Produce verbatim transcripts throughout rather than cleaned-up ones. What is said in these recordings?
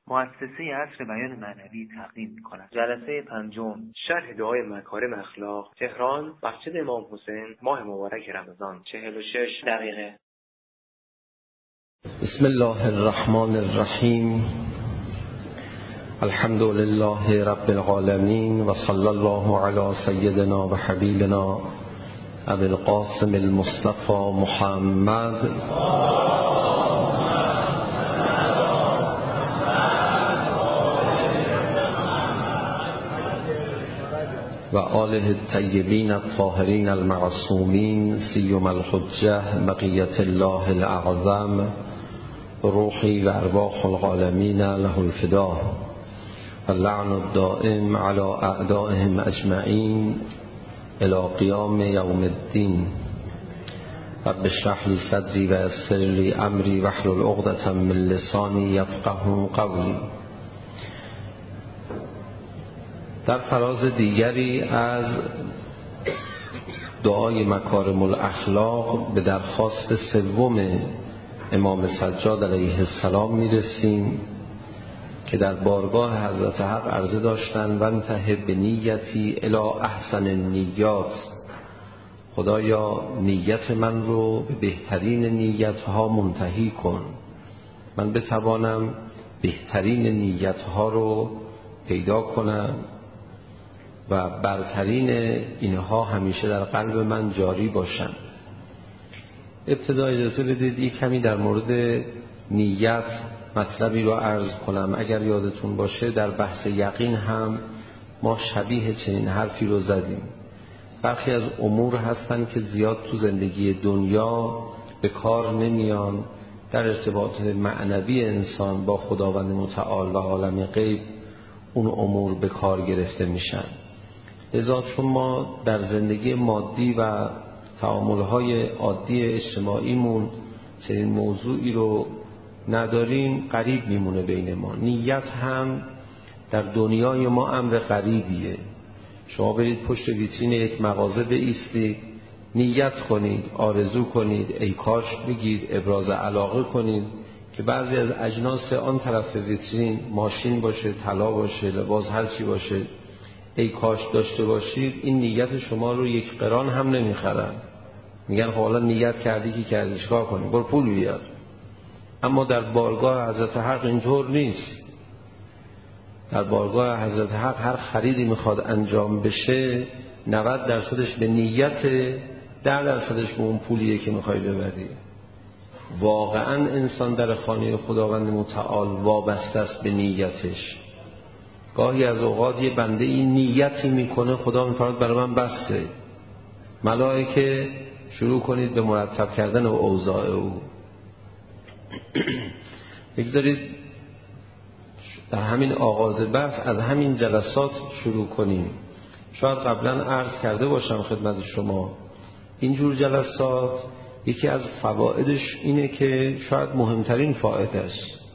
مؤسسه عصر بیان معنوی تقدیم می‌کند. جلسه پنجم شرح دعای مکارم اخلاق، تهران، مسجد امام حسین، ماه مبارک رمضان، چهل و شش دقیقه. بسم الله الرحمن الرحیم. الحمد لله رب العالمین و صلی الله علی سیدنا و حبیبنا ابی القاسم المصطفى محمد و آله الطیبین الطاهرین المعصومین سیم الحجة بقیة الله الاعظم روحی و ارواح العالمین له الفدا و اللعن الدائم علی اعدائهم اجمعین الی قیام یوم الدین. رب اشرح لی صدری و یسر لی امری واحلل عقدة من لسانی یفقهوا قولی. در فراز دیگری از دعای مکارم الاخلاق به درخواست سوم امام سجاد علیه السلام میرسیم که در بارگاه حضرت حق عرضه داشتند و انتهی به نیتی الی احسن النیات. خدایا نیت من رو به بهترین نیتها منتهی کن، من بتوانم بهترین نیتها رو پیدا کنم و برترین اینها همیشه در قلب من جاری باشن. ابتدا اجازه بدید یک کمی در مورد نیت مطلبی رو عرض کنم. اگر یادتون باشه در بحث یقین هم ما شبیه چنین حرفی رو زدیم. برخی از امور هستن که زیاد تو زندگی دنیا به کار نمیان، در ارتباط معنوی انسان با خداوند متعال و عالم غیب اون امور به کار گرفته میشن. لذا چون ما در زندگی مادی و تعاملهای عادی اجتماعیمون چنین موضوعی رو نداریم، غریب میمونه بین ما. نیت هم در دنیای ما امر غریبیه. شما برید پشت ویترین یک مغازه بایستید، نیت کنید، آرزو کنید، ای کاش بگید، ابراز علاقه کنید که بعضی از اجناس آن طرف ویترین ماشین باشه، طلا باشه، لباس، هر چی باشه، ای کاش داشته باشید. این نیت شما رو یک قران هم نمیخرن. میگن خب حالا نیت کردی که کردی چیکار کنی، برو پول بیار. اما در بارگاه حضرت حق اینطور نیست. در بارگاه حضرت حق هر خریدی میخواد انجام بشه نود درصدش به نیت، ده درصدش به اون پولیه که میخوای ببری. واقعا انسان در خانه خداوند متعال وابسته است به نیتش. گاهی از اوقات یه بنده این نیتی میکنه، خدا میفرماید برای من بسته. ملائکه شروع کنید به مرتب کردن و اوضاع او. بگذارید در همین آغاز بحث از همین جلسات شروع کنیم. شاید قبلا عرض کرده باشم خدمت شما اینجور جلسات یکی از فوائدش اینه که شاید مهمترین فایدهش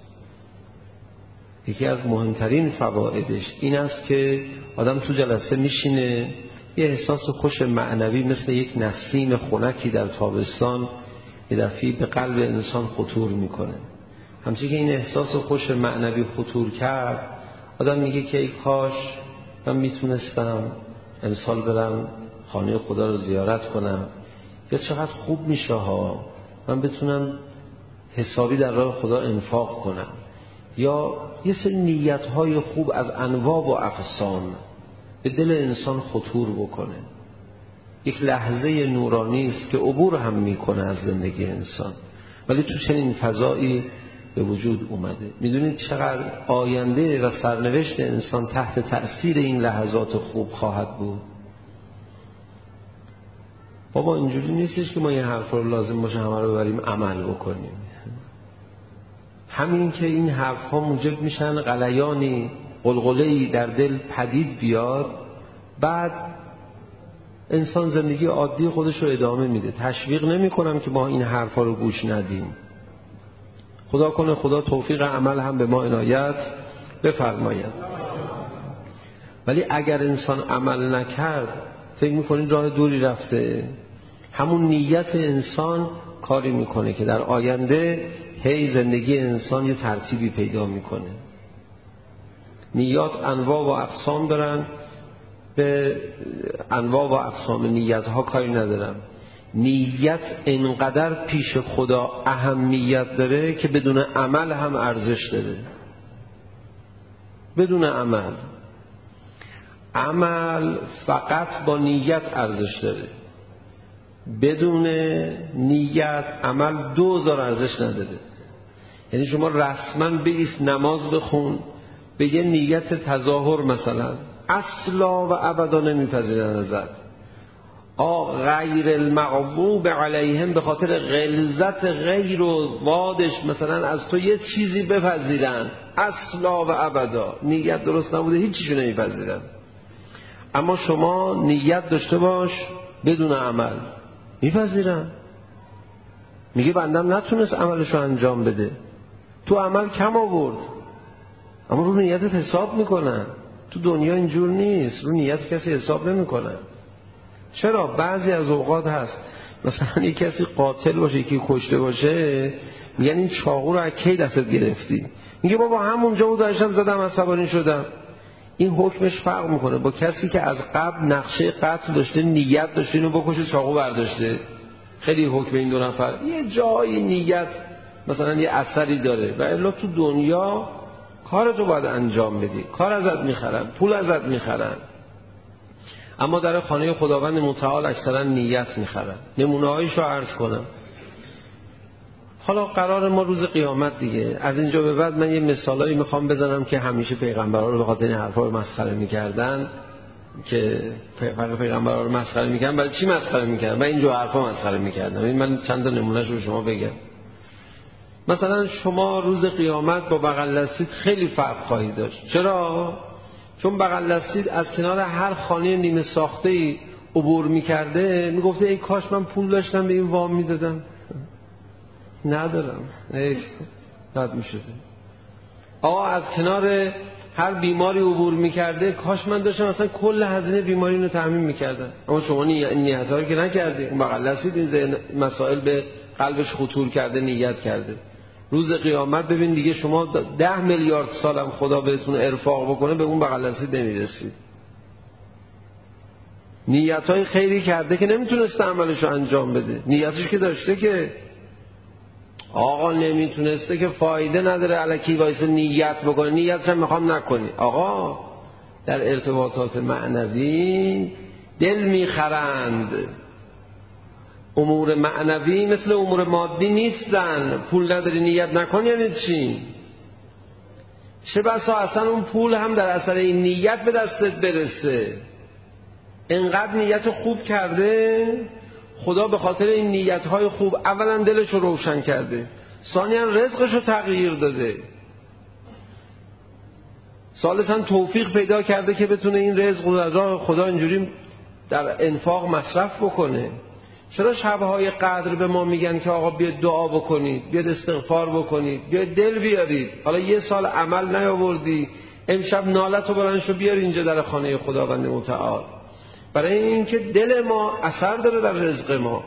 یکی از مهمترین فوائدش این است که آدم تو جلسه میشینه، یه احساس خوش معنوی مثل یک نسیم خنکی در تابستان یه دفعی به قلب انسان خطور میکنه. همچنین که این احساس خوش معنوی خطور کرد، آدم میگه که ای کاش من میتونستم امسال برم خانه خدا رو زیارت کنم، یا چقدر خوب میشه ها من بتونم حسابی در راه خدا انفاق کنم، یا یه سری نیت‌های خوب از انواع و اقسام به دل انسان خطور بکنه. یک لحظه نورانی است که عبور هم میکنه از زندگی انسان، ولی تو چنین فضایی به وجود اومده. میدونید چقدر آینده و سرنوشت انسان تحت تأثیر این لحظات خوب خواهد بود. بابا اینجوری نیستش که ما یه حرف رو لازم باشه همه رو بریم عمل بکنیم. همین که این حرف ها موجب میشن غلیانی، قلقله‌ای در دل پدید بیاد، بعد انسان زندگی عادی خودش رو ادامه میده. تشویق نمی کنم که ما این حرف ها رو گوش ندیم. خدا کنه خدا توفیق عمل هم به ما عنایت بفرماید. ولی اگر انسان عمل نکرد فکر میکنید راه دوری رفته. همون نیت انسان کاری میکنه که در آینده هی زندگی انسان یه ترتیبی پیدا میکنه. نیات انواع و اقسام دارن، به انواع و اقسام نیت ها کاری ندارم. نیت انقدر پیش خدا اهمیت داره که بدون عمل هم ارزش داره. بدون عمل، عمل فقط با نیت ارزش داره. بدون نیت عمل دوزار ارزش نداره. یعنی شما رسما بایست نماز بخون، به یه نیت تظاهر مثلا، اصلا و ابدا نمیپذیرن ازت. آ غیر المغضوب علیهم، به خاطر غلظت غیر و وادش مثلا از تو یه چیزی بپذیرن، اصلا و ابدا نیت درست نبوده هیچیشو نمیپذیرن. اما شما نیت داشته باش بدون عمل، میپذیرن. میگه بندم نتونست عملشو انجام بده، تو عمل کم آورد، اما رو نیتت حساب میکنن. تو دنیا اینجور نیست، رو نیت کسی حساب نمیکنن. چرا؟ بعضی از اوقات هست مثلا یک کسی قاتل باشه، یکی کشته باشه، میگن این چاقو رو از کی دستت گرفتی؟ میگه بابا همونجا بود داشتم زدم عصبانی شدم. این حکمش فرق میکنه با کسی که از قبل نقشه قتل داشته، نیت داشته اینو بکشه، چاقو برداشته. خیلی حکم این دو نفر یه جایی نیت مثلا یه اثری داره. و الا تو دنیا کارتو باید انجام بدی، کار ازت میخرن، پول ازت میخرن، اما در خانه خداوند متعال اکثرا نیت میخرن. نمونه هایشو عرض کنم. حالا قرار ما روز قیامت دیگه، از اینجا به بعد من یه مثالایی میخوام بزنم که همیشه پیغمبرها رو به خاطر این حرفا رو مسخره میکردن، که پیغمبرها رو مسخره میکردن. برای چی مسخره میکردن؟ من اینجا حرفا مسخره میکردم. این من چند تا نمونهش رو شما بگم. مثلا شما روز قیامت با بغل دستید خیلی فرق خواهید داشت. چرا؟ چون بغل دستید از کنار هر خانه نیمه ساخته‌ای عبور میکرده، میگفته ای کاش من پول داشتم به این وام میدادم. ندارم، ای بد میشده. آقا از کنار هر بیماری عبور میکرده، کاش من داشتم مثلا کل هزینه بیماری رو تامین میکردم. اما شما نیت‌ها رو که نکردی. اون بغل دستید این مسائل به قلبش خطور کرده، نیت کرده. روز قیامت ببین دیگه شما ده میلیارد سالم خدا بهتون ارفاق بکنه، به اون بغل دستید نمیرسید. نیت‌های خیری کرده که نمیتونسته عملشو انجام بده. نیتش که داشته که آقا نمیتونسته که فایده نداره الکی وایسه نیت بکنه. نیتش هم میخوام نکنی. آقا در ارتباطات معنوی دل میخرند. امور معنوی مثل امور مادی نیستن. پول نداری نیت نکن یعنی چی؟ چه بسا اصلا اون پول هم در اثر این نیت به دستت برسه. انقدر نیت خوب کرده خدا، به خاطر این نیت‌های خوب اولا دلش رو روشن کرده، ثانیاً رزقش رو تغییر داده، ثالثاً توفیق پیدا کرده که بتونه این رزق رو در راه خدا اینجوری در انفاق مصرف بکنه. چرا شب‌های قدر به ما میگن که آقا بیاید دعا بکنید، بیاید استغفار بکنید، بیاید دل بیارید؟ حالا یه سال عمل نیاوردی، امشب نالتو بلندشو بیار اینجا در خانه خداوند متعال. برای اینکه دل ما اثر داره در رزق ما.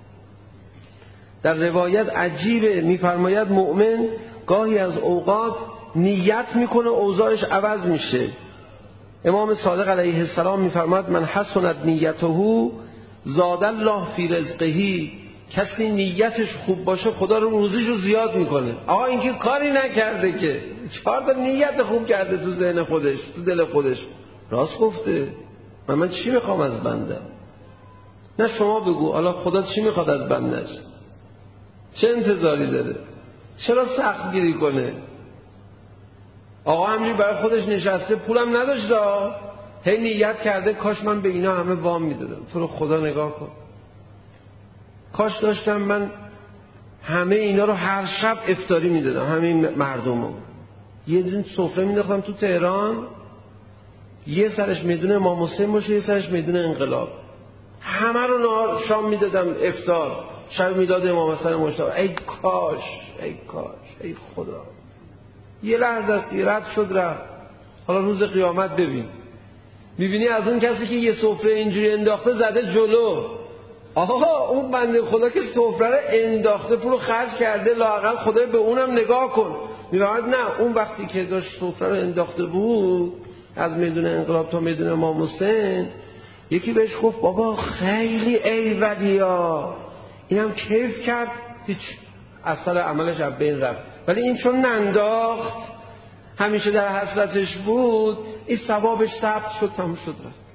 در روایت عجیبه، میفرماید مؤمن گاهی از اوقات نیت میکنه اوضاعش عوض میشه. امام صادق علیه السلام میفرماید من حسنت نیته زاد الله فی رزقه. کسی نیتش خوب باشه خدا رو روزیش رو زیاد میکنه. آقا این که کاری نکرده، که چهار تا نیت خوب کرده تو ذهن خودش، تو دل خودش. راست گفته. من من چی میخوام از بنده؟ نه شما بگو حالا خدا چی میخواد از بندش؟ چه انتظاری داره؟ چرا سخت گیری کنه؟ آقا همینجوری برای خودش نشسته، پولم نداشته، هی نیت کرده کاش من به اینا همه وام میدادم. تو رو خدا نگاه کن، کاش داشتم من همه اینا رو هر شب افطاری میدادم، همه مردم رو. یه دونه سفره مینداختم تو تهران، یه سرش میدون امام حسین باشه، یه سرش میدون انقلاب، همه رو نهار شام میدادم افطار، شب میلاد امام حسین مجتبی. ای کاش، ای کاش، ای خدا. یه لحظه است رد شد رفت. حالا روز قیامت ببین، میبینی از اون کسی که یه سفره اینجوری انداخته زده جلو. آقا اون بنده خدا که سفره رو انداخته، پولو خرج کرده، لااقل خدای به اونم نگاه کن. میفهمد نه، اون وقتی که داشت سفره رو انداخته بود از میدون انقلاب تا میدون امام حسین، یکی بهش گفت بابا خیلی ایولیا، اینم کیف کرد، هیچ اثر عملش از بین رفت. ولی این چون ننداخت، همیشه در حسرتش بود، این ثوابش ثبت شد، تموم شد رفت.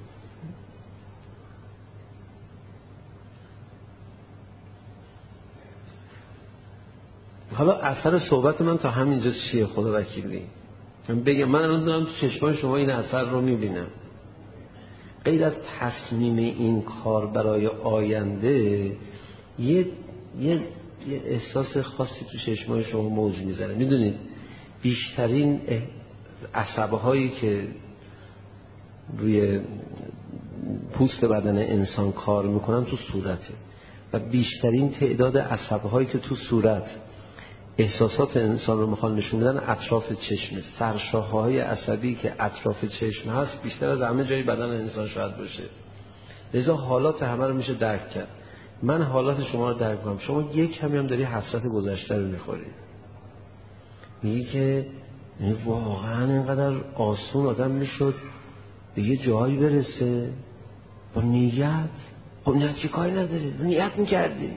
حالا اثر صحبت من تا همینجا چیه خدا وکیلی؟ من بگم من الان دارم تو چشمان شما این اثر رو میبینم. غیر از تصمیم این کار برای آینده، یه یه یه احساس خاصی تو چشمان شما موج میزنه. میدونید بیشترین عصبه هایی که روی پوست بدن انسان کار میکنن تو صورته و بیشترین تعداد عصبه هایی که تو صورت احساسات انسان رو میخوان نشون بدن اطراف چشمه. سرشاخه‌های عصبی که اطراف چشم هست بیشتر از همه جای بدن انسان شاید باشه. لذا حالات همه رو میشه درک کرد. من حالات شما رو درک کنم. شما یک کمی هم داری حسرت گذشته رو میخورید. میگی که واقعا اینقدر آسون آدم میشد به یه جایی برسه با نیت. خب نیت چی کاری نداره؟ نیت میکردی.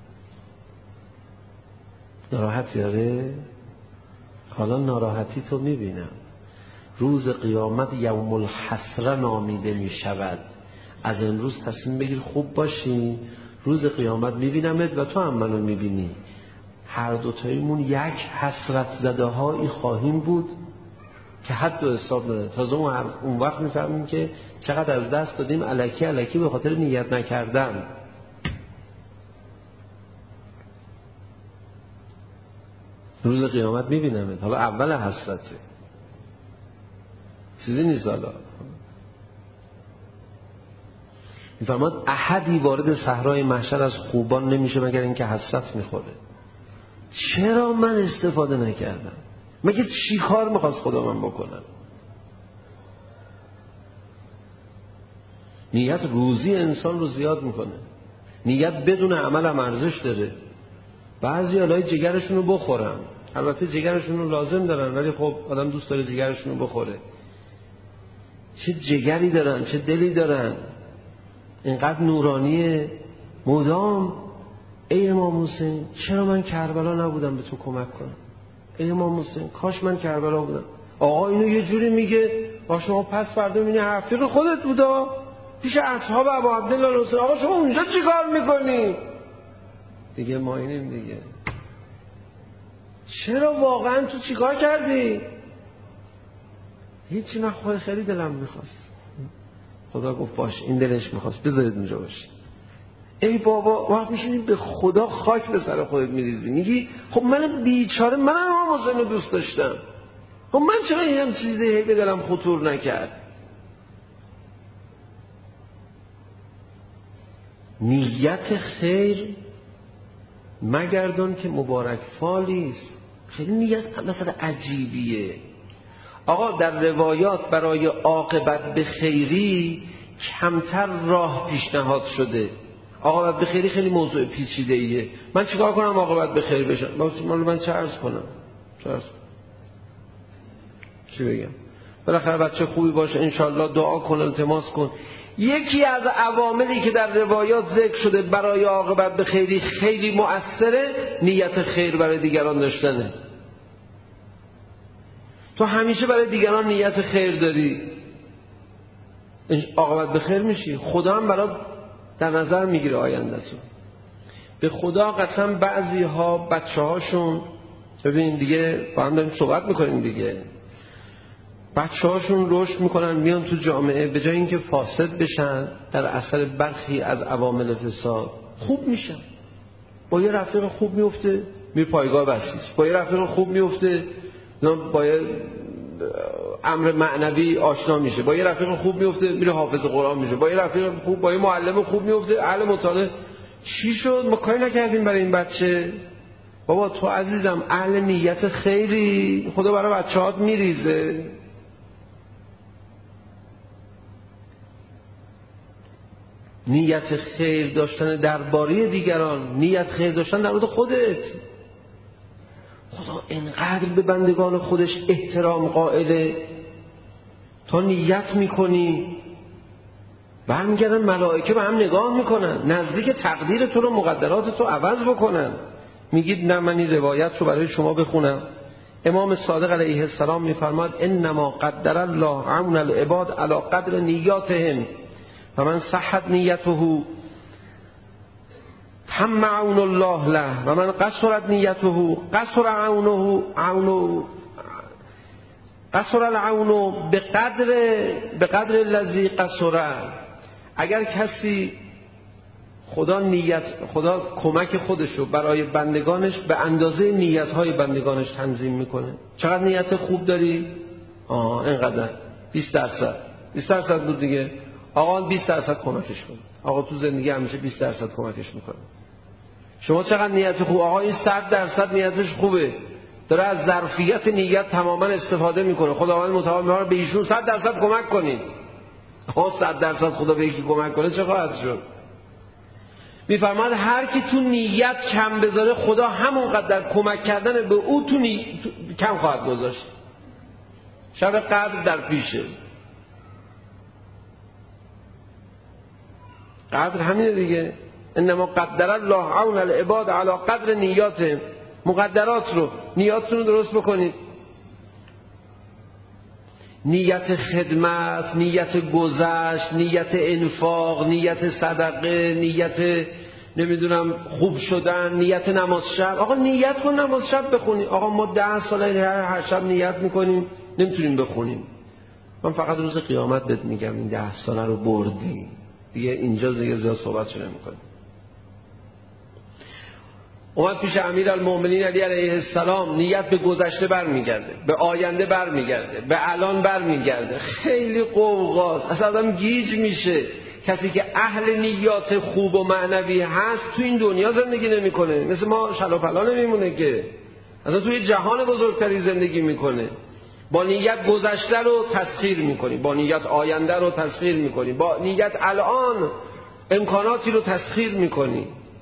ناراحتی داره؟ حالا ناراحتی تو میبینم. روز قیامت یوم الحسره نامیده میشود. از امروز تصمیم بگیر خوب باشی، روز قیامت میبینمت و تو هم منو میبینی. هر دوتاییمون یک حسرت زده هایی خواهیم بود که حد و حساب نداره. تازه اون وقت میفهمیم که چقدر از دست دادیم الکی الکی به خاطر نیت نکردن. روز قیامت میبینمت. حالا اول حسرته، چیزی نیست. حالا میفرماد احدی وارد صحرای محشر از خوبان نمیشه مگر اینکه حسرت میخوره. چرا من استفاده نکردم؟ مگه چی کار میخواست خدا من بکنم؟ نیت روزی انسان رو زیاد میکنه. نیت بدون عمل هم ارزش داره. بعضی حالای جگرشون رو بخورن، البته جگرشون رو لازم دارن، ولی خب آدم دوست داره جگرشون رو بخوره. چه جگری دارن، چه دلی دارن، اینقدر نورانیه. مدام ای امام حسین چرا من کربلا نبودم به تو کمک کنم؟ ای امام حسین کاش من کربلا بودم. آقا اینو یه جوری میگه با شما پس فردا میبینی حفیق خودت بودا پیش اصحاب ابو عبدالله الحسین. آقا شما اونجا چی کار میکنی؟ دیگه ما اینیم دیگه. چرا واقعا تو چی کار کردی؟ هیچی، من خود خیلی دلم میخواست. خدا گفت باش، این دلش میخواست، بذارید اونجا باشی. ای بابا وقت میشینی به خدا خاک به سر خودت میریزی، میگی خب من بیچاره، من هم حسین رو دوست داشتم، خب من چرا این هم چیزی هی به دلم خطور نکرد؟ نیت خیر مگردان که مبارک فالیست. خیلی نیت مثلا عجیبیه. آقا در روایات برای عاقبت به خیری کمتر راه پیشنهاد شده. عاقبت به خیری خیلی موضوع پیچیده ایه. من چیکار کنم عاقبت به خیر بشم؟ من من چه عرض کنم؟ چه عرض کنم؟ چی بگم؟ بالاخره بچه خوبی باشه انشالله، دعا کن، التماس کن. یکی از عواملی که در روایات ذکر شده برای عاقبت به خیری خیلی مؤثره، نیت خیر برای دیگران داشتنه. تو همیشه برای دیگران نیت خیر داری، عاقبت به خیر میشی. خدا هم برات در نظر میگیره آینده‌تو. به خدا قسم بعضی ها بچه هاشون، ببین دیگه با هم داریم صحبت میکنیم دیگه، بچه هاشون رشد میکنن میان تو جامعه، به جای اینکه فاسد بشن در اثر برخی از عوامل فساد، خوب میشن. با یه رفیق خوب میفته میره پایگاه بسیج، با یه رفیق خوب میفته با یه امر معنوی آشنا میشه، با یه رفیق خوب میفته میره حافظ قرآن میشه، با یه رفیق خوب، با یه معلم خوب میفته اهل مطالعه. چی شد؟ ما کاری نکردیم برای این بچه. بابا تو عزیزم اهل نیت خیری، خدا برای بچه‌هات میریزه. نیت خیر داشتن درباره دیگران، نیت خیر داشتن در مورد خودت. خدا خدا انقدر به بندگان خودش احترام قائله، تا نیت میکنی برمیگردن ملائکه به هم نگاه میکنن، نزدیک تقدیر تو رو، مقدرات تو عوض بکنن. میگید نه من این روایت رو برای شما بخونم. امام صادق علیه السلام میفرماد انما قدر الله عون العباد علی قدر نیاتهم و من صحت نیته تم عون الله له و من قصرت نیته قصر عونه عونه قصر العون به قدر به قدر الذی قصر. اگر کسی خدا نیت خدا کمک خودش رو برای بندگانش به اندازه نیت‌های بندگانش تنظیم میکنه. چقدر نیت خوب داری؟ آه اینقدر، بیست درصد بیست درصد بود دیگه. آقا بیست درصد کمکش کن. آقا تو زندگی همیشه بیست درصد کمکش میکنه. شما چقدر نیت خوب؟ آقا این صد درصد نیتش خوبه، داره از ظرفیت نیت تماما استفاده میکنه. خداوند متعال میگه به ایشون صد درصد کمک کنید. آقا صد درصد خدا به یکی کمک کنه چه خواهد شد؟ میفرماد هر کی تو نیت کم بذاره خدا همونقدر کمک کردن به او تو, نی... تو... کم خواهد گذاشت. شب قدر در پیشه. قدر همینه دیگه. انما قدر الله عون العباد علی قدر نیاتهم. مقدرات رو، نیاتتون رو درست بکنید. نیت خدمت، نیت گذشت، نیت انفاق، نیت صدقه، نیت نمیدونم خوب شدن، نیت نماز شب. آقا نیت کن نماز شب بخونی. آقا ما ده ساله هر, هر شب نیت میکنیم نمیتونیم بخونیم. من فقط روز قیامت بهت میگم این ده ساله رو بردی دیگه. اینجا دیگه زیاد صحبت شده نمیکنیم. اومد پیش امیرالمؤمنین علی علیه السلام، نیت به گذشته برمیگرده، به آینده برمیگرده، به الان برمیگرده. خیلی قوقاست، اصلا آدم گیج میشه. کسی که اهل نیات خوب و معنوی هست تو این دنیا زندگی نمیکنه، مثل ما شلاپلا نمیمونه که، اصلا توی جهان بزرگتری زندگی میکنه. با نیت گذشته رو تسخیر میکنی، با نیت آینده رو تسخیر میکنی، با نیت الان امکاناتی رو تسخیر میکنی.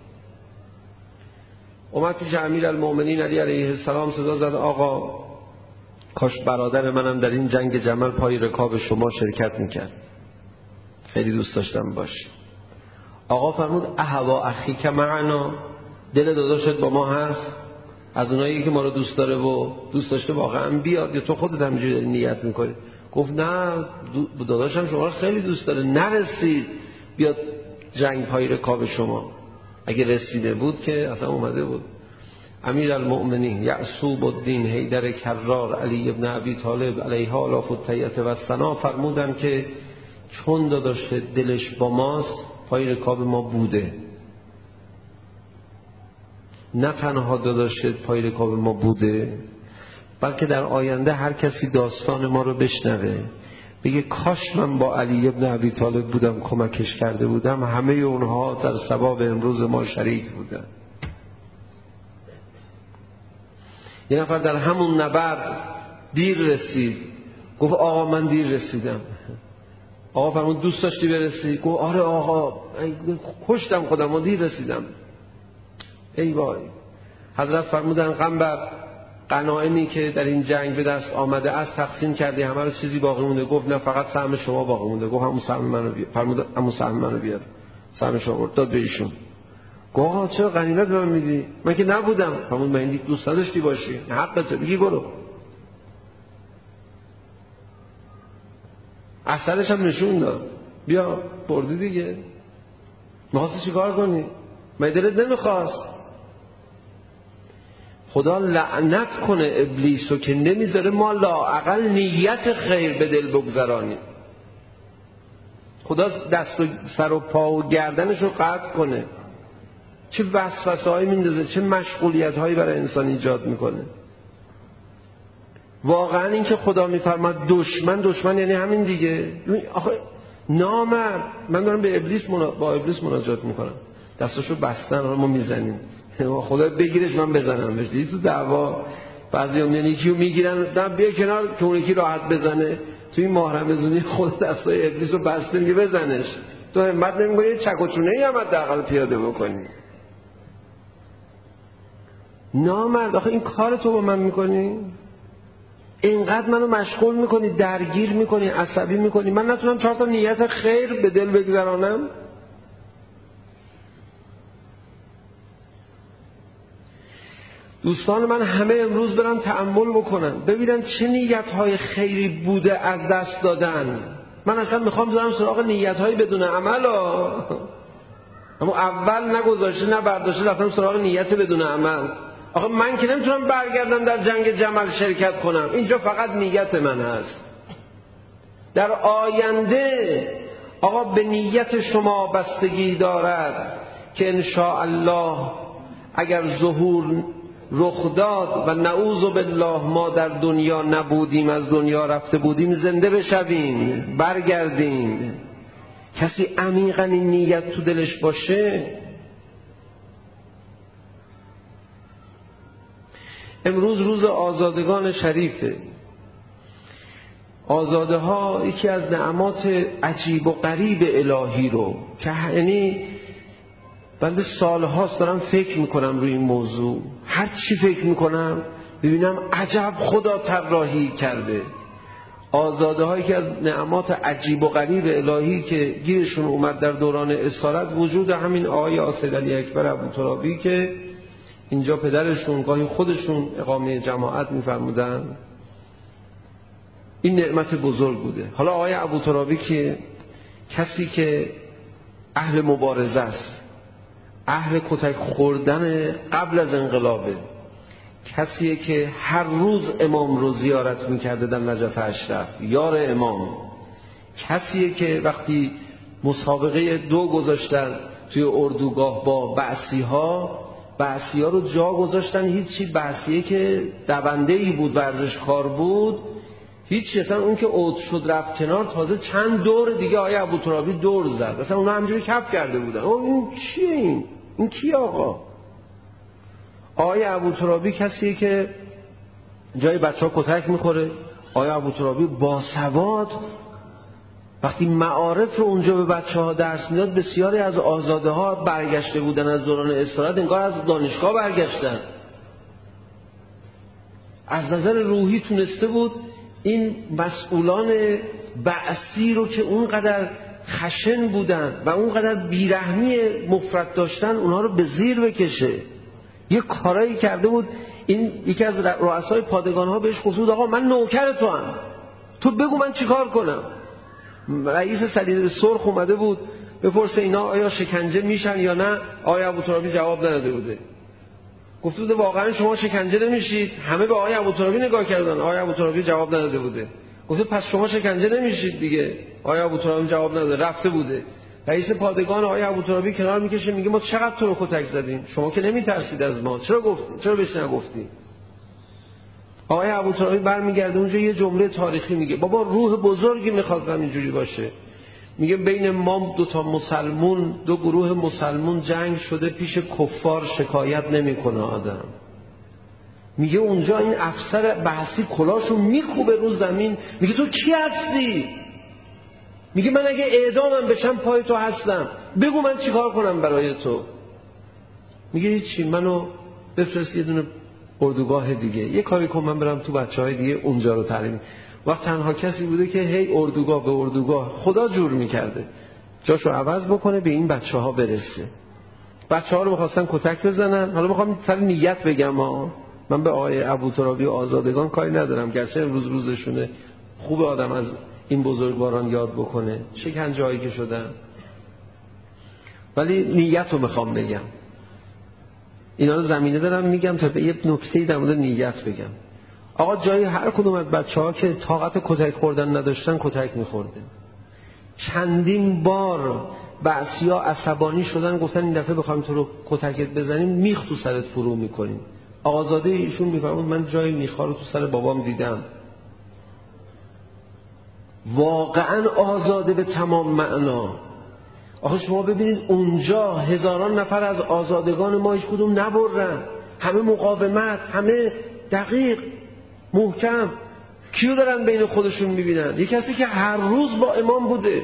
اومد پیش امیرالمؤمنین علی علیه السلام صدا زد آقا کاش برادر منم در این جنگ جمل پای رکاب شما شرکت میکرد، خیلی دوست داشتم باش. آقا فرمود اهوا اخیک معنا، دل داداشت با ما هست؟ از اونایی که ما رو دوست داره و دوست داشته واقعا بیاد، یا تو خودت همینجوری داری نیت میکنی؟ گفت نه داداشم شما رو خیلی دوست داره، نرسید بیاد جنگ پای رکاب شما. اگه رسیده بود که اصلا اومده بود. امیرالمؤمنین یعصوب الدین حیدر کرار علی ابن ابی طالب علیه آلاف التحیة و الثنا فرمودن که چون داداش دلش با ماست پای رکاب ما بوده. نه تنها داداش پای رکاب ما بوده، بلکه در آینده هر کسی داستان ما رو بشنوه بگه کاش من با علی ابن ابی طالب بودم کمکش کرده بودم، همه اونها در ثواب امروز ما شریک بودن. یه نفر در همون نبرد دیر رسید، گفت آقا من دیر رسیدم. آقا فرمود دوست داشتی برسی؟ گفت آره آقا کشتم خودم و دیر رسیدم. ای وای. حضرت فرمودن غنبر غنایمی که در این جنگ به دست آمده از تقسیم کردی، همه رو چیزی باقی مونده؟ گفت نه فقط سهم شما باقی مونده. گفت همون سهم منو بیار. فرمود همون سهم منو بیار. سهم شما داد به ایشون. گفت آقا چرا غنیمت به من میدی؟ من که نبودم. فرمود من این دوست نداشتی باشی، حقته، بگی برو. اثرش هم نشون داد. بیا بردی دیگه. می‌خواستی چیکار کنی؟ من دلت نمیخواست. خدا لعنت کنه ابلیسو که نمیذاره ما لااقل نیت خیر به دل بگذارانیم. خدا دست و سر و پا و گردنش رو قطع کنه. چه وسوسه هایی میندازه، چه مشغولیت هایی برای انسان ایجاد میکنه. واقعا این که خدا میفرماد دشمن، دشمن یعنی همین دیگه. آخه نامرد، من دارم به ابلیس منا... با ابلیس مناجات میکنم، دستاشو بستن رو ما میزنیم، خدا بگیرش من بزنم بهش. دیدی تو دعوا بعضی هم یعنی کیو میگیرن دم بیا کنار که اون یکی راحت بزنه. تو این ماه رمضانی خدا دستای ابلیس رو بسته میگه بزنش. تو همت نمیکنی چک و چونه ای هم حداقل پیاده بکنی. نامرد آخه این کار تو با من میکنی؟ اینقدر منو مشغول میکنی، درگیر میکنی، عصبی میکنی، من نتونم چهار تا نیت خیر به دل بگذرانم؟ دوستان من همه امروز برن تأمل بکنن ببینن چه نیت‌های خیری بوده از دست دادن. من اصلا میخوام برم سراغ نیت‌های بدون عمل ها. اما اول نگذاشته نه برداشته رفتم سراغ نیت بدون عمل. آخه من که نمیتونم برگردم در جنگ جمل شرکت کنم، اینجا فقط نیت من هست. در آینده آقا به نیت شما بستگی دارد که ان شاء الله اگر ظهور رخ داد و نعوذ بالله ما در دنیا نبودیم، از دنیا رفته بودیم، زنده بشویم، برگردیم. کسی عمیقاً این نیت تو دلش باشه. امروز روز آزادگان شریفه. آزاده ها یکی از نعمات عجیب و غریب الهی رو که یعنی بنده سالهاست دارم فکر میکنم روی این موضوع، هر چی فکر میکنم ببینم عجب خدا طراحی کرده. آزاده هایی که از نعمات عجیب و غریب الهی که گیرشون اومد در دوران اسارت، وجود همین آقای سید علی اکبر ابوترابی که اینجا پدرشون گاهی خودشون اقامه جماعت میفرمودن، این نعمت بزرگ بوده. حالا آقای ابوترابی که کسی که اهل مبارزه است، اهل کتک خوردن قبل از انقلابه، کسیه که هر روز امام رو زیارت میکرده در نجف اشرف، یار امام، کسیه که وقتی مسابقه دو گذاشتن توی اردوگاه با بعثی ها، بعثی ها رو جا گذاشتن هیچی، بعثیه که دونده ای بود، ورزشکار بود، هیچی، اصلا اون که عود شد رفت کنار، تازه چند دور دیگه آقای ابوترابی دور زد، اصلا اونا همجوری کف کرده بودن. این چیه این؟ این کی آقا؟ آقای ابوترابی کسیه که جای بچه ها کتک میخوره. آقای ابوترابی باسواد وقتی معارف رو اونجا به بچه ها درس میداد، بسیاری از آزاده ها برگشته بودن از دوران اسارت، انگار از دانشگاه برگشتن. از نظر روحی تونسته بود این مسئولان بعثی رو که اونقدر خشن بودن و اونقدر بیرحمی مفرط داشتن، اونها رو به زیر بکشه. یه کارایی کرده بود. این یکی از رؤسای پادگان ها بهش گفت آقا من نوکر تو هم، تو بگو من چیکار کنم. رئیس سدید سرخ اومده بود بپرسه اینا آیا شکنجه میشن یا نه، آقای ابوترابی جواب نداده بوده. گفته بوده واقعا شما شکنجه نمیشید؟ همه به آقای ابوترابی نگاه کردن، آقای ابوترابی جواب نداده بوده. گفته پس شما شکنجه نمیشید دیگه، آقای ابوترابی جواب نداده، رفته بوده. رئیس پادگان آقای ابوترابی کنار میکشه میگه ما چقدر تو رو کتک زدیم، شما که نمیترسید از ما، چرا گفتید؟ چرا بهش نگفتید؟ آقای ابوترابی برمیگرده اونجا یه جمله تاریخی میگه، بابا روح بزرگی میخواد همینجوری باشه. میگه بین ما دو تا مسلمون، دو گروه مسلمون جنگ شده، پیش کفار شکایت نمیکنه آدم. میگه اونجا این افسر بحثی کلاشو میکوبه رو زمین، میگه تو کی هستی؟ میگه من اگه اعدامم بشم پای تو هستم، بگو من چیکار کنم برای تو. میگه هیچی، منو بفرست یه دونه اردوگاه دیگه، یه کاری کن من برم تو بچهای دیگه اونجا رو تعلیم. وقت تنها کسی بوده که هی اردوگاه به اردوگاه خدا جور میکرده جاشو عوض بکنه به این بچه ها برسه. بچه ها رو میخواستن کتک بزنن. حالا میخوام سر نیت بگم ها، من به آقای ابوترابی و آزادگان کاری ندارم، گرچه امروز روزشونه، خوب آدم از این بزرگواران یاد بکنه شکنجه هایی که شدن، ولی نیت رو میخوام بگم. اینا رو زمینه دارم میگم تا به یه نکته در مورد نیت بگم. آقا جای هر کدوم از بچه‌ها که طاقت کتک خوردن نداشتن کتک می‌خوردن. چندین بار بعضیا عصبانی شدن گفتن این دفعه بخوایم تو رو کتکت بزنیم میخ تو سرت فرو می‌کنیم. آقازاده ایشون می‌فرمود من جای میخا رو تو سر بابام دیدم. واقعا آزاده به تمام معنا. آخه شما ببینید اونجا هزاران نفر از آزادگان ما هیچ کدوم نبرن، همه مقاومت، همه دقیق محکم. کیو دارن بین خودشون میبینن؟ یک کسی که هر روز با امام بوده.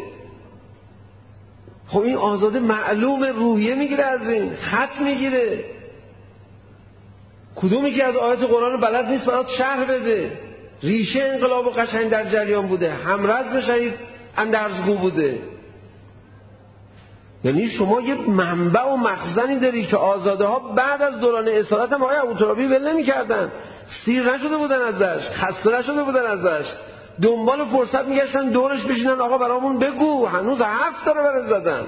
خب این آزاده معلوم روحیه میگیره، از این خط میگیره. کدومی که از آیات قرآن بلد نیست برات شرح بده. ریشه انقلاب و قشنگ در جریان بوده، همرزم شهید اندرزگو بوده. یعنی شما یه منبع و مخزنی داری که آزاده ها بعد از دوران اصالت هم آقای ابوترابی ول نمی‌کردن، سیر نشده بودن ازش، خسته نشده بودن ازش، دنبال فرصت میگشتن دورش بشینن آقا برامون بگو، هنوز حرف داره برای زدن.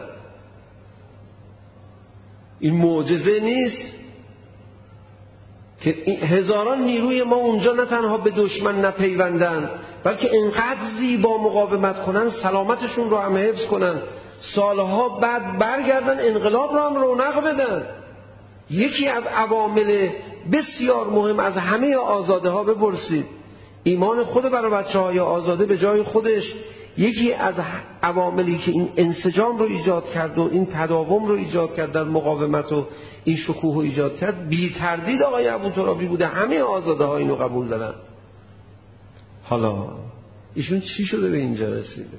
این معجزه نیست که هزاران نیروی ما اونجا نه تنها به دشمن نپیوندن، بلکه انقدر زیبا مقاومت کنن سلامتشون رو هم حفظ کنن، سالها بعد برگردن انقلاب رو هم رونق بدن. یکی از عوامل بسیار مهم از همه آزاده ها بپرسید، ایمان خود برای بچه های آزاده به جای خودش، یکی از عواملی که این انسجام رو ایجاد کرد و این تداوم رو ایجاد کرد در مقاومت و این شکوه رو ایجاد کرد، بی تردید آقای ابوترابی بوده. همه آزاده ها اینو قبول دارن. حالا ایشون چی شده به اینجا رسیده؟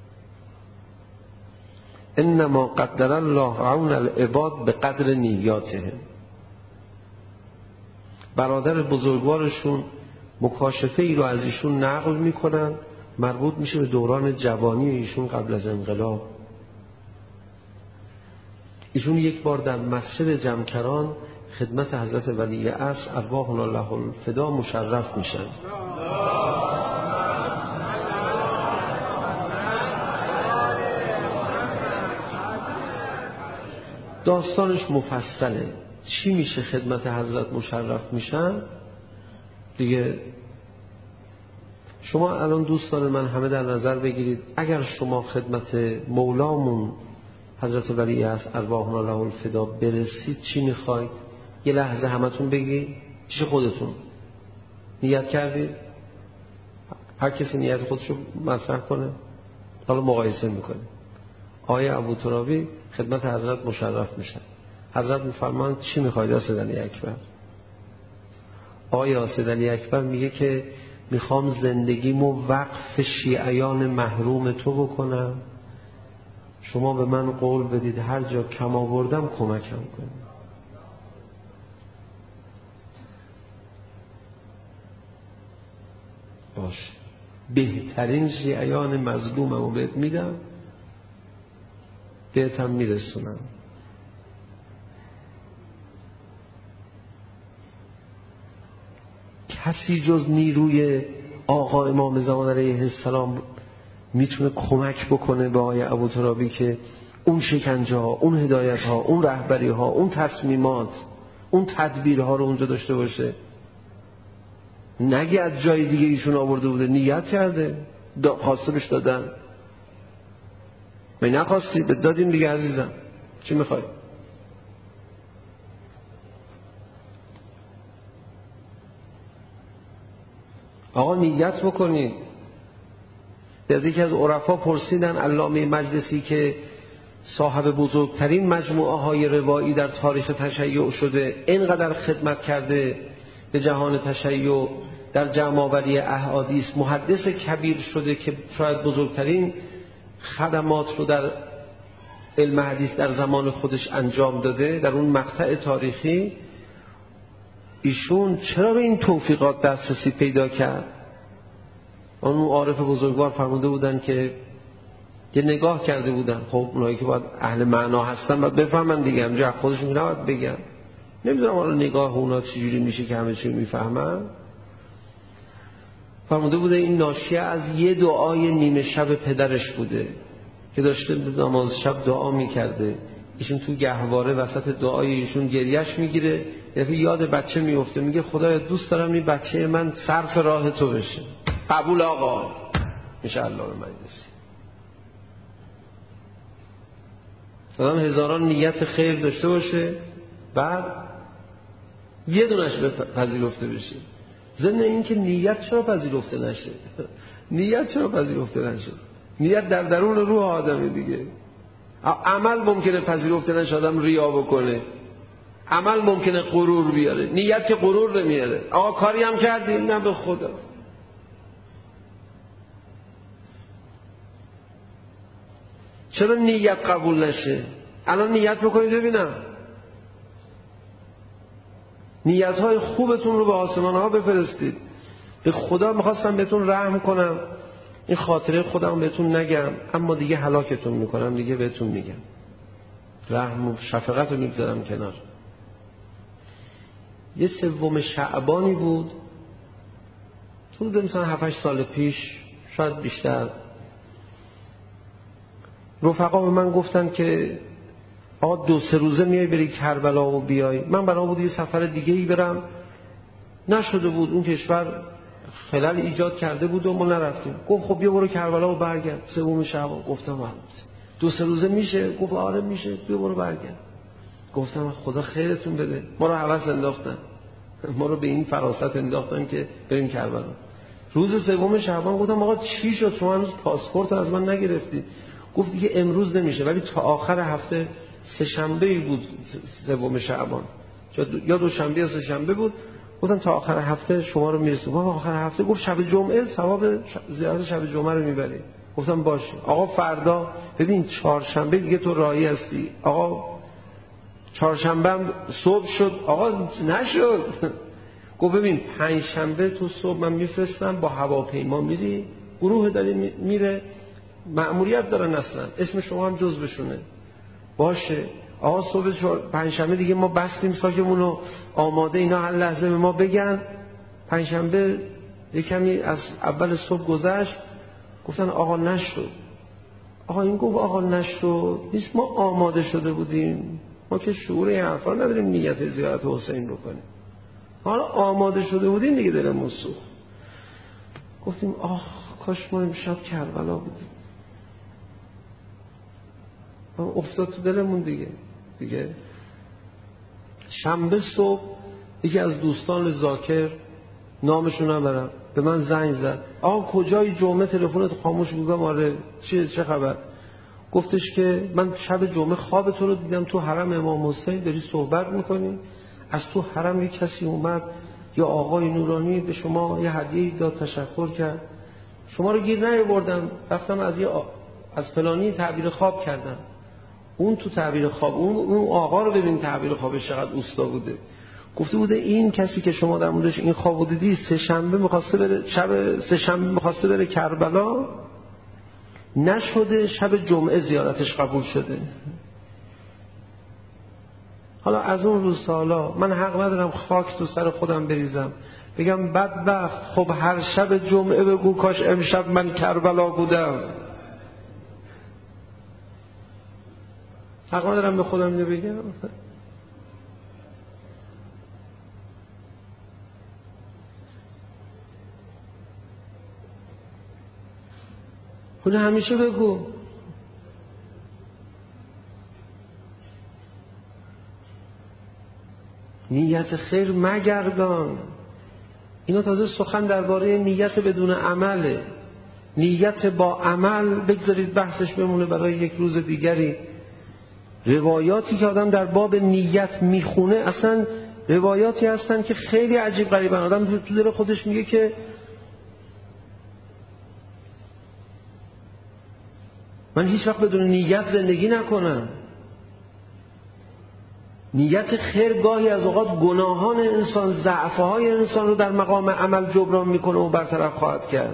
انما قدر الله عون العباد به قدر نیاتهم. برادر بزرگوارشون مکاشفه ای رو از ایشون نقل میکنن، مربوط میشه به دوران جوانی ایشون قبل از انقلاب. ایشون یک بار در مسجد جمکران خدمت حضرت ولی عصر ارواحنا له الفدا مشرف میشن. داستانش مفصله، چی میشه خدمت حضرت مشرف میشن دیگه. شما الان دوستان من همه در نظر بگیرید، اگر شما خدمت مولامون حضرت ولی عصر ارواحنا له الفدا برسید چی میخواید؟ یه لحظه همتون بگید پیش خودتون نیت کردید؟ هر کسی نیت خودشو مطرح کنه، حالا مقایسه میکنه. آقای ابوترابی خدمت حضرت مشرف میشن، حضرت میفرمایند چی میخواید یا سیدعلی اکبر؟ آقای سیدعلی اکبر میگه که میخوام زندگیمو وقف شیعیان محروم تو بکنم، شما به من قول بدید هر جا کم آوردم کمکم کنید. باشه، بهترین شیعیان مظلوممو بهت میدم، بهت هم میرسونم. کسی جز نیروی آقا امام زمان علیه السلام میتونه کمک بکنه به آقای ابوترابی که اون شکنجه ها، اون هدایت ها، اون رهبری ها، اون تصمیمات، اون تدبیرها رو اونجا داشته باشه؟ نگه از جای دیگه ایشون آورده بوده، نیت کرده، خواسته بهش دادن. می نخواستی به دادیم دیگه عزیزم، چی میخوای؟ آقا نیت بکنید. از یکی از عرفا پرسیدن علامه مجلسی که صاحب بزرگترین مجموعه های روایی در تاریخ تشیع شده، اینقدر خدمت کرده به جهان تشیع در جمع‌آوری احادیث، محدث کبیر شده که شاید بزرگترین خدمات رو در علم حدیث در زمان خودش انجام داده در اون مقطع تاریخی، ایشون چرا به این توفیقات دسترسی پیدا کرد؟ اون عارف بزرگوار فرموده بودن که یه نگاه کرده بودن، خب اونایی که باید اهل معنا هستن باید بفهمن دیگه، همجا خودشون نباید بگن. نمیدونم حالا نگاه اونا چجوری میشه که همه چی میفهمن. فرموده بوده این ناشی از یه دعای نیمه شب پدرش بوده که داشته نماز شب دعا میکرده، ایشون تو گهواره وسط دعای ایشون گریش میگیره، یعنی یاد بچه میفته، میگه خدایا دوست دارم این بچه من صرف راه تو بشه. قبول آقا، میشه الله مجلسی. آدم هزاران نیت خیر داشته باشه، بعد یه دونش پذیرفته بشه. ضمن این که نیت چرا پذیرفته نشه؟ نیت چرا پذیرفته نشه؟ نیت در درون روح آدمه دیگه. عمل ممکنه پذیرفته نشه، آدم ریا بکنه، عمل ممکنه غرور بیاره، نیت که غرور نمیاره. آقا کاری هم کردی؟ نه به خدا. چرا نیت قبول نشه؟ الان نیت بکنید ببینم. نیت‌های خوبتون رو به آسمان‌ها بفرستید. به خدا می‌خواستم بهتون رحم کنم، این خاطره خودم بهتون نگم، اما دیگه هلاکتون میکنم، دیگه بهتون میگم. رحم و شفقت رو میگذارم کنار. یه سوم شعبانی بود، حدود مثلا هفت هشت سال پیش، شاید بیشتر، رفقا به من گفتن که آقا دو سه روزه میای بری کربلا و بیای. من برام بود یه سفر دیگه ای برم، نشده بود، اون کشور خلل ایجاد کرده بود و ما نرفتیم. گفت خب بیا برو کربلا و برگرد سوم شعبان. گفتم آره دو سه روزه میشه؟ گفت آره میشه، بیا برو برگرد. گفتم خدا خیرتون بده، ما رو هوس انداختن، ما رو به این فراست انداختن که بریم کربلا. روز سوم شعبان گفتم آقا چی شد شما هنوز پاسپورت از من نگرفتی؟ گفت دیگه امروز نمیشه، ولی تا آخر هفته، سه شنبه بود سوم شعبان، یا دو شنبه یا سه شنبه بود. گفتم تا آخر هفته شما رو میرسونم. آخر هفته گفت شب جمعه ثواب زیارت شب جمعه رو میبری. گفتم باشه. آقا فردا ببین چهارشنبه دیگه تو راهی هستی. آقا چهارشنبه هم صبح شد. آقا نشد. گفت ببین پنج شنبه تو صبح من میفرستم با هواپیما میری، گروه داری میره، مأموریت دارن اصلا، اسم شما هم جزوشونه. باشه آقا صبح پنجشنبه دیگه ما بستیم ساکمونو آماده، اینا هر لحظه به ما بگن. پنجشنبه یک کمی از اول صبح گذشت، گفتن آقا نشد. آقا این گفت آقا نشد نیست، ما آماده شده بودیم، ما که شعور این حرفا نداریم نیت زیارت حسین بکنیم، حالا آماده شده بودیم دیگه دلمون سوخت. گفتیم آخ کاش ما امشب کربلا بودیم. افتاد تو دلمون دیگه. دیگه شنبه صبح یکی از دوستان ذاکر، نامشون نبرم، به من زنگ زد. آقا کجای جمعه؟ تلفنت خاموش بود. آره چیه چه خبر؟ گفتش که من شب جمعه خواب تو رو دیدم تو حرم امام حسین داری صحبت میکنی، از تو حرم یک کسی اومد یا آقای نورانی به شما یه هدیه داد، تشکر کرد، شما رو گیر نیاوردم، رفتم از یه آ... از فلانی تعبیر خواب کردم. اون تو تعبیر خواب اون اون آقا رو ببین تعبیر خوابش چقدر اوستا بوده. گفته بوده این کسی که شما در موردش این خواب دیدی سه شنبه می‌خواسته بره، شب سه شنبه می‌خواسته بره کربلا، نشده، شب جمعه زیارتش قبول شده. حالا از اون روز تا حالا من حق ندارم خاک تو سر خودم بریزم بگم بدبخت خب هر شب جمعه بگو کاش امشب من کربلا بودم. حق ندارم به خودم اینو بگم. خود همیشه بگو. نیت خیر مگردان. اینا تازه سخن درباره نیت بدون عمله. نیت با عمل بگذارید بحثش بمونه برای یک روز دیگری. روایاتی که آدم در باب نیت میخونه اصلا روایاتی هستن که خیلی عجیب غریبن. آدم تو دل خودش میگه که من هیچ وقت بدون نیت زندگی نکنم. نیت خیر گاهی از اوقات گناهان انسان، ضعف‌های انسان رو در مقام عمل جبران میکنه و برطرف خواهد کرد.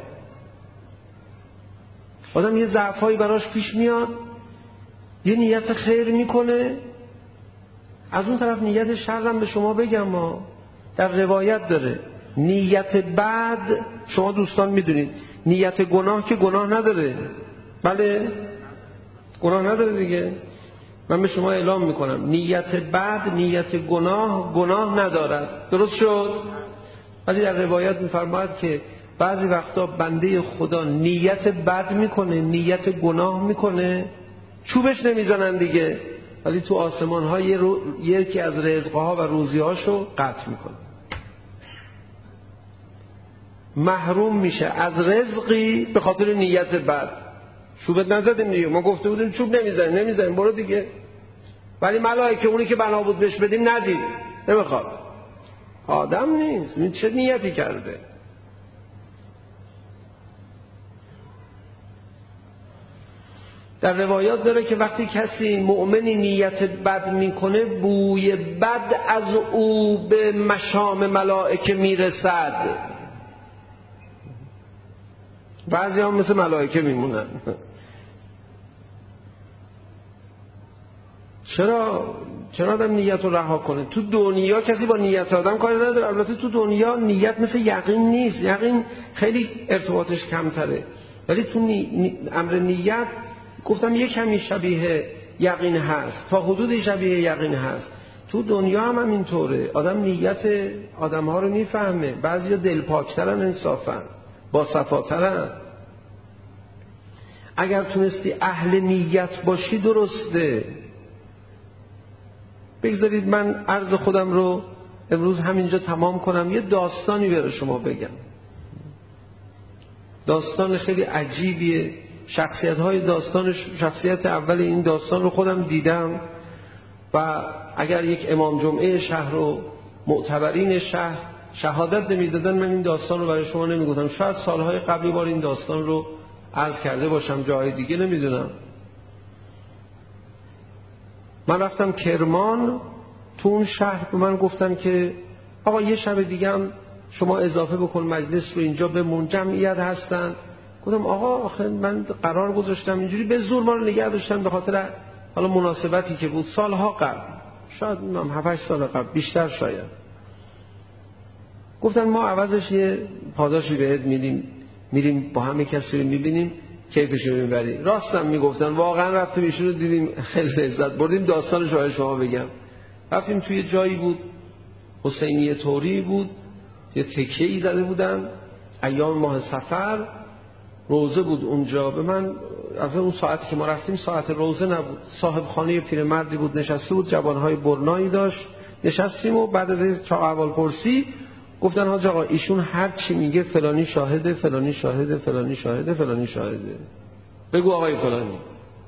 آدم یه ضعف‌هایی براش پیش میاد، یه نیت خیر میکنه، از اون طرف نیت شر هم به شما بگم ما در روایت داره. نیت بد شما دوستان میدونید، نیت گناه که گناه نداره. بله گناه نداره دیگه. من به شما اعلام میکنم نیت بد، نیت گناه گناه ندارد. درست شد؟ ولی در روایت میفرماید که بعضی وقتا بنده خدا نیت بد میکنه، نیت گناه میکنه، چوبش نمیزنن دیگه، ولی تو آسمان ها رو... یکی از رزقها و روزی هاشو قطع میکنه، محروم میشه از رزقی به خاطر نیت بد. چوبت نزدیم دیگه، ما گفته بودیم چوب نمیزنیم، نمیزنیم برو دیگه. ولی ملائکه اونی که بنا بود بهش بدیم ندید، نمیخواد. آدم نیست، این چه نیتی کرده؟ در روایات داره که وقتی کسی مؤمنی نیت بد میکنه بوی بد از او به مشام ملائکه میرسد. بعضی هم مثل ملائکه میمونن. چرا چرا آدم نیت رو رها کنه؟ تو دنیا کسی با نیت آدم کاری نداره. البته تو دنیا نیت مثل یقین نیست، یقین خیلی ارتباطش کمتره، ولی تو نی... نی... امر نیت گفتم یک کمی شبیه یقین هست، تا حدودی شبیه یقین هست. تو دنیا هم همینطوره. آدم نیت آدم ها رو میفهمه. بعضیا دل پاکترن، انصافا با صفاترن. اگر تونستی اهل نیت باشی درسته. بگذارید من عرض خودم رو امروز همینجا تمام کنم. یه داستانی برای شما بگم. داستان خیلی عجیبیه. شخصیت های داستان، شخصیت اول این داستان رو خودم دیدم و اگر یک امام جمعه شهر و معتبرین شهر شهادت نمیدادن من این داستان رو برای شما نمیگفتم. شاید سالهای قبلی بار این داستان رو عرض کرده باشم جای دیگه، نمیدونم. من رفتم کرمان. تو اون شهر به من گفتن که آقا یه شب دیگه هم شما اضافه بکن مجلس رو، اینجا بمون، جمعیت هستن. گفتم آقا آخه من قرار گذاشتم اینجوری به زور ما رو نگه داشتن به خاطر حالا مناسبتی که بود سالها قبل، شاید هفت هشت سال قبل، بیشتر شاید. گفتن ما عوضش یه پاداشی بهت میدیم، میریم با همه کسی رو میبینیم کیفش رو میبری. راستم میگفتن. واقعا رفتیم ایشون رو دیدیم، خیلی لذت بردیم. داستانش رو شما بگم. رفتیم توی جایی بود حسینیه طوری بود، یه تکیه‌ای زده بودن، ایام ماه صفر، روزه بود اونجا. به من رفته اون ساعتی که ما رفتیم ساعت روزه نبود. صاحب خانه پیرمردی بود نشسته بود، جوانهای برنایی داشت. نشستیم و بعد از چا احوال پرسی گفتن حاج آقا ایشون هر چی میگه فلانی شاهده، فلانی شاهده، فلانی شاهده، فلانی شاهده. بگو آقای فلانی.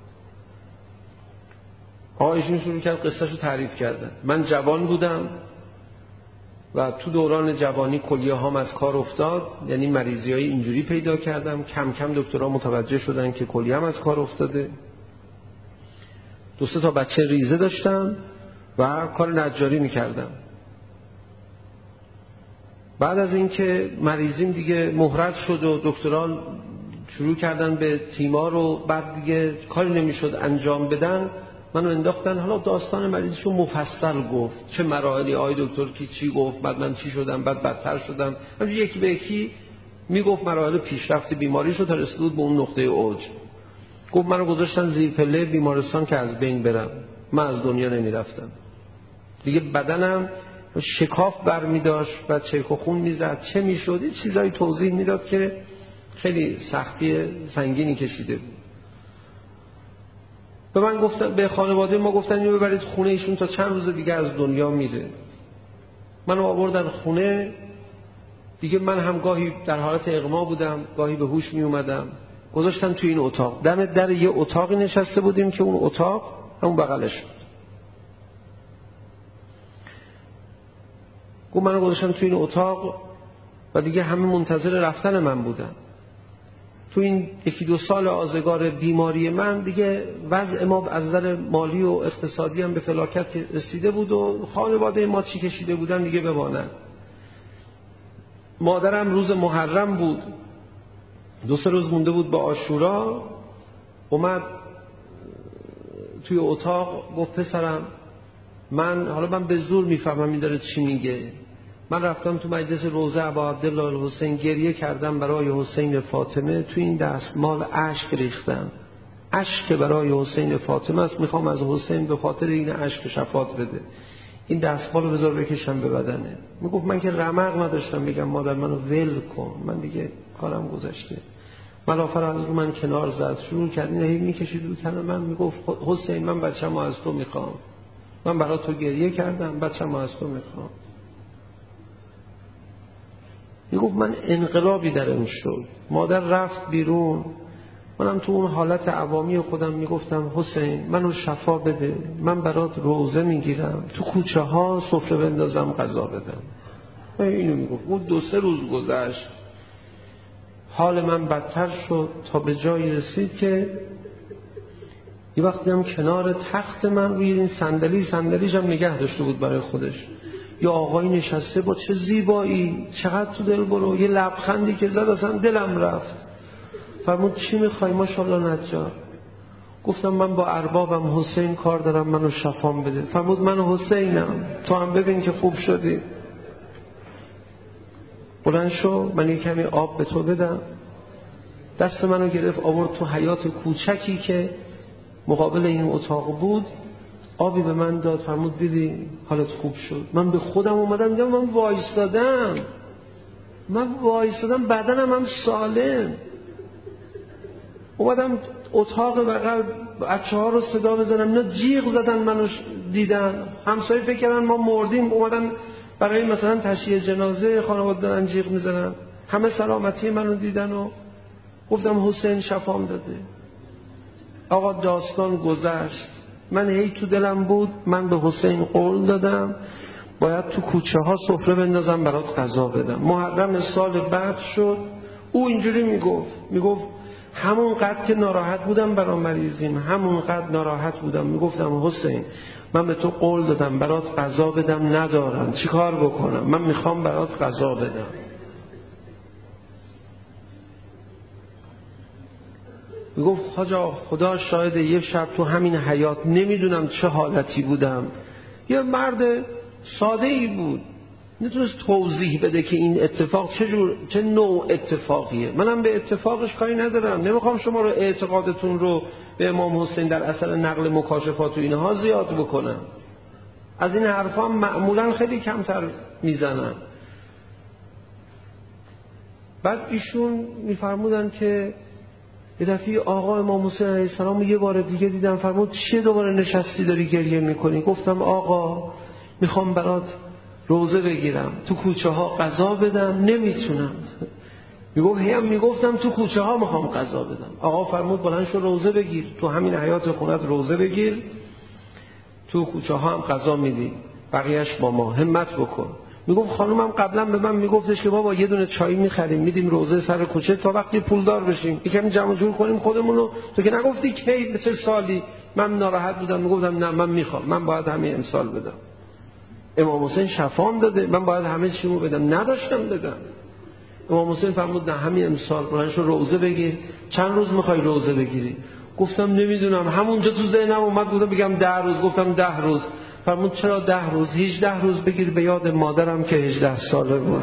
آقا ایشون شروع کرد قصهشو تعریف کردن. من جوان بودم و تو دوران جوانی کلیه هام از کار افتاد، یعنی مریضی های اینجوری پیدا کردم. کم کم دکترها متوجه شدن که کلیه هم از کار افتاده. دو سه تا بچه ریزه داشتم و کار نجاری میکردم. بعد از اینکه مریضیم دیگه مهرز شد و دکتران شروع کردن به تیمار و بعد دیگه کاری نمیشد انجام بدن، منو انداختن. حالا داستان مریضشو مفصل گفت، چه مراحلی، آی دکتر کی چی گفت، بعد من چی شدم، بعد بدتر شدم. همینجوری یکی به یکی میگفت مراحل پیشرفت بیماریشو تا رسید به اون نقطه اوج. گفت منو گذاشتن زیر پله بیمارستان که از بین برم. من از دنیا نمیرفتم دیگه. بدنم شکاف برمی داشت و چرک و خون میزد. چه میشد؟ چیزایی توضیح میداد که خیلی سختی سنگینی کشیده بود. به من گفتن، به خانواده ما گفتن اینو ببرید خونه ایشون تا چند روز دیگه از دنیا میره. منو آوردن خونه دیگه. من هم گاهی در حالت اغما بودم، گاهی به هوش می اومدم. گذاشتن تو این اتاق. دم در یه اتاقی نشسته بودیم که اون اتاق همون بغلش بود. گفت منو گذاشتن تو این اتاق و دیگه همه منتظر رفتن من بودن. تو این یکی دو سال آزگار بیماری من دیگه وضع ما از نظر مالی و اقتصادی هم به فلاکت رسیده بود و خانواده ما چی کشیده بودن دیگه بمانند. مادرم روز محرم بود، دو سه روز مونده بود با عاشورا، اومد توی اتاق گفت پسرم من، حالا من به زور میفهمم این داره چی میگه، من رفتم تو مجلس روضه ابا عبدالله الحسین گریه کردم برای حسین فاطمه، تو این دستمال اشک ریختم. اشک برای حسین فاطمه است، میخوام از حسین به خاطر این اشک شفاعت بده. این دستمال رو بذار بکشم به بدنه. میگفت من که رمق نداشتم بگم مادر منو ول کن، من دیگه کارم گذشته. ملافر از رو من کنار زد، شروع کرد این هی میکشید رو تن من، میگفت حسین من بچه‌مو از تو میخوام، من برای تو گریه کردم، بچه‌مو از تو میخوام. میگفت من انقلابی درم شد. مادر رفت بیرون، منم تو اون حالت عوامی خودم میگفتم حسین منو شفا بده، من برات روزه میگیرم، تو کوچه ها سفره بندازم غذا بدم. اینو میگفت. اون دو سه روز گذشت، حال من بدتر شد تا به جایی رسید که یه وقتی هم کنار تخت من روی این صندلی صندلیش هم نگه داشته بود برای خودش، یه آقایی نشسته با چه زیبایی، چقدر تو دل برو، یه لبخندی که زد اصلا دلم رفت. فرمود چی میخوای ماشاءالله نجار؟ گفتم من با اربابم حسین کار دارم، منو شفام بده. فرمود من حسینم، تو هم ببین که خوب شدی. بلند شو من یک کمی آب به تو بدم. دست منو گرفت آورد تو حیاط کوچکی که مقابل این اتاق بود، آبی به من داد. فرمود دیدی حالت خوب شد؟ من به خودم اومدم دیدم من وایستادم من وایستادم بدنم هم سالم. اومدم اتاق بغل بچه ها رو صدا بزنم، اینا جیغ زدن، منو دیدن، همسایه فکر کردن ما مردیم، اومدن برای مثلا تشییع جنازه خانواده دارن جیغ میزنن. همه سلامتی منو دیدن و گفتم حسین شفام داده. آقا داستان گذشت. من هی تو دلم بود من به حسین قول دادم باید تو کوچه ها سفره بندازم برات غذا بدم. محرم سال بعد شد. او اینجوری میگفت میگفت همون قدر که ناراحت بودم برای مریضیم، همون قدر ناراحت بودم. میگفتم حسین من به تو قول دادم برات غذا بدم، ندارم چی کار بکنم، من میخوام برات غذا بدم. میگفت خواجا خدا شاید یه شب تو همین حیاط نمیدونم چه حالتی بودم، یه مرد ساده ای بود نتونست توضیح بده که این اتفاق چه جور چه نوع اتفاقیه. منم به اتفاقش کاری ندارم، نمیخوام شما رو اعتقادتون رو به امام حسین در اثر نقل مکاشفات و اینها زیاد بکنم. از این حرفا هم معمولا خیلی کمتر میزنم. بعد ایشون میفرمودن که یه دفعه آقا امام حسین علیه السلام یه بار دیگه دیدم. فرمود چیه دوباره نشستی داری گریه میکنی؟ گفتم آقا میخوام برات روزه بگیرم، تو کوچه ها غذا بدم، نمیتونم. میگفت هم میگفتم تو کوچه ها میخوام غذا بدم. آقا فرمود بلند شو روزه بگیر، تو همین حیاط خونت روزه بگیر، تو کوچه ها هم غذا میدی، بقیهش با ما، همت بکن. میگفت خانومم قبلا به من میگفتش که بابا یه دونه چای میخریم میدیم روزه سر کوچه تا وقتی پولدار بشیم، یکم جمع جور کنیم خودمونو. تو که نگفتی کی به چه سالی؟ من ناراحت بودم میگفتم نه من میخوام، من باید همین امسال بدم. امام حسین شفام داده، من باید همه چیمو بدم، نداشتم بدم. امام حسین فرمود نه همین امسال برای شو روزه بگیر. چند روز میخوای روزه بگیری؟ گفتم نمیدونم، همونجا تو ذهنم اومد بودم بگم ده روز. گفتم ده روز. فرمود چرا ده روز؟ هجده روز بگیر به یاد مادرم که هجده ساله بود.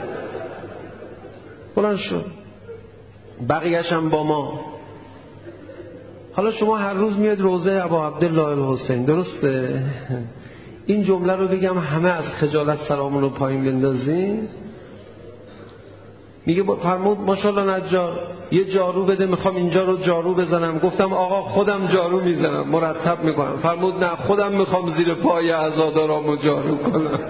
بلند شد، بقیه‌ش هم با ما. حالا شما هر روز میاد روزه ابا عبدالله الحسین، درسته؟ این جمله رو بگم همه از خجالت سرامون رو پایین بندازین. میگه فرمود ماشاءالله نجار یه جارو بده، میخوام اینجا رو جارو بزنم. گفتم آقا خودم جارو میزنم، مرتب میکنم. فرمود نه خودم میخوام زیر پای عزادارامو جارو کنم.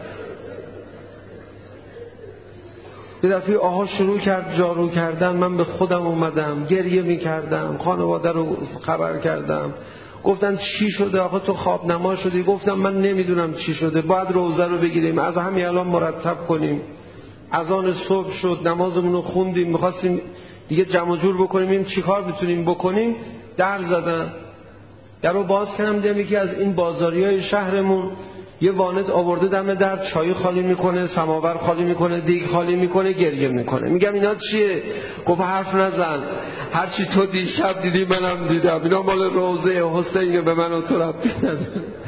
یه دفعه آها شروع کرد جارو کردن، من به خودم اومدم، گریه میکردم، خانواده رو خبر کردم. گفتن چی شده آقا تو خواب نما شدی؟ گفتم من نمیدونم چی شده، باید روزه رو بگیریم، از همین الان مرتب کنیم. اذان صبح شد، نمازمون رو خوندیم، میخواستیم دیگه جمع جور بکنیم این چی کار بتونیم بکنیم. در زدن، در رو باز کردم، دیدم یکی از این بازاریای شهرمون یه وانت آورده دم در، چای خالی میکنه، سماور خالی میکنه، دیگ خالی میکنه، گریه میکنه. میگم اینا چیه؟ گفت حرف نزن، هرچی تو دیشب دیدی منم دیدم، اینا مال روزه حسین، به من و تو ربطی نداره.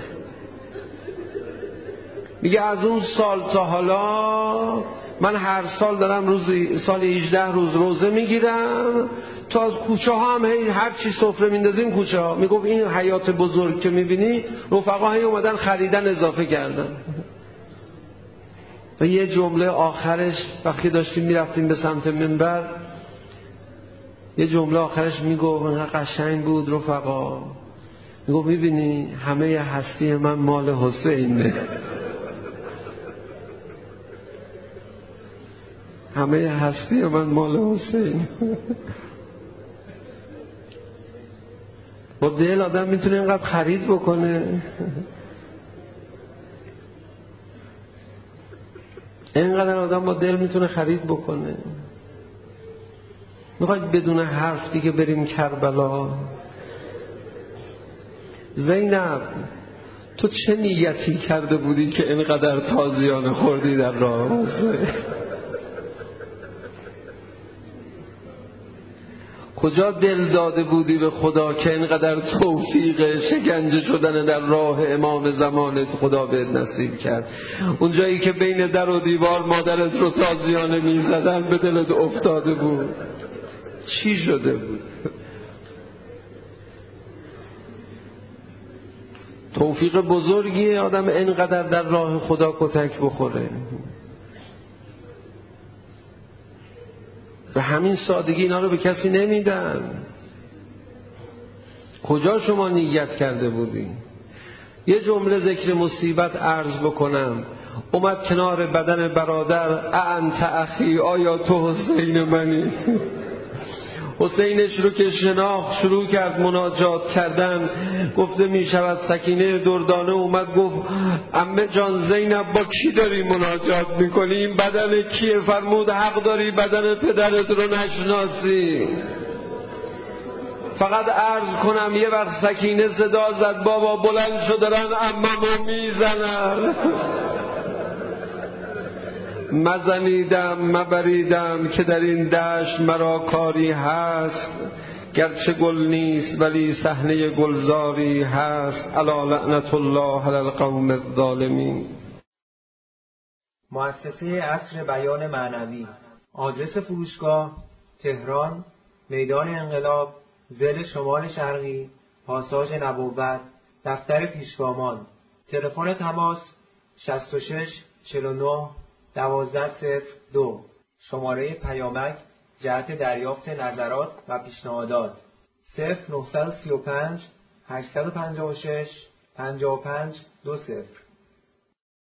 میگه از اون سال تا حالا من هر سال دارم روزی سال هجده روز روزه میگیرم، تا از کوچه ها هم هی هر چی سفره میندازیم کوچه ها. میگفت این حیات بزرگ که میبینی رفقا هی اومدن خریدن اضافه کردن. و یه جمله آخرش وقتی داشتیم میرفتیم به سمت منبر، یه جمله آخرش میگفت انقدر قشنگ بود رفقا، میگفت میبینی همه هستی من مال حسینه، همه هستی من مال حسین. با دل آدم میتونه اینقدر خرید بکنه، اینقدر آدم با دل میتونه خرید بکنه. میخواید بدون حرف دیگه بریم کربلا؟ زینب تو چه نیتی کرده بودی که اینقدر تازیانه خوردی در راه حسین؟ کجا دل داده بودی به خدا که اینقدر توفیق شکنجه شدن در راه امام زمانت خدا بهت نصیب کرد؟ اون جایی که بین در و دیوار مادرت رو تازیانه می زدن به دلت افتاده بود؟ چی شده بود؟ توفیق بزرگیه آدم اینقدر در راه خدا کتک بخوره. به همین سادگی اینا رو به کسی نمیدن. کجا شما نیت کرده بودی؟ یه جمله ذکر مصیبت عرض بکنم. اومد کنار بدن برادر، انت اخی، آیا تو حسین منی؟ حسینش رو که شناخت شروع کرد مناجات کردن. گفته می شود سکینه دردانه اومد گفت عمه جان زینب با کی داری مناجات میکنی؟ این بدن کیه؟ فرمود حق داری بدن پدرت رو نشناسی. فقط عرض کنم یه وقت سکینه صدا زد بابا بلند شو دارن عممو میزنن. مزنیدم مبریدم که در این دشت مرا کاری هست، گرچه گل نیست ولی صحنه گلزاری هست. الا لعنت الله علی القوم الظالمین. مؤسسه عصر بیان معنوی. آدرس فروشگاه: تهران، میدان انقلاب، ضلع شمال شرقی، پاساژ نبوت، دفتر پیشگامان. تلفن تماس: شصت و شش چهل و نه دوازده صفر دو. شماره پیامک جهت دریافت نظرات و پیشنهادات: صفر نه سه پنج هشت پنج شش پنج پنج دو صفر.